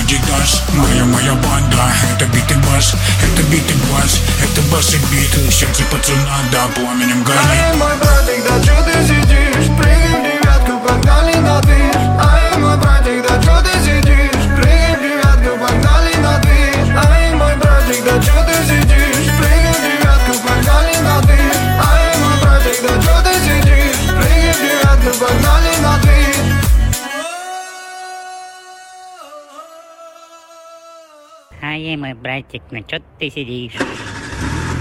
Адидас. Моя банда, это бит и бас, это бит и бас, это бас и бит. Сердце пацана, да, пламенем горит. Ай, мой братик, да чё ты сидишь? Прыгай в девятку, погнали на движ. Ай, мой братик, да чё ты сидишь? Прыгай в девятку, погнали на движ. Ай, мой братик, да чё ты сидишь? Прыгай в девятку, погнали на движ. Ай, мой братик, да чё ты сидишь? Прыгай в девятку, погнали на движ. Ай, мой братик, на чё ты сидишь?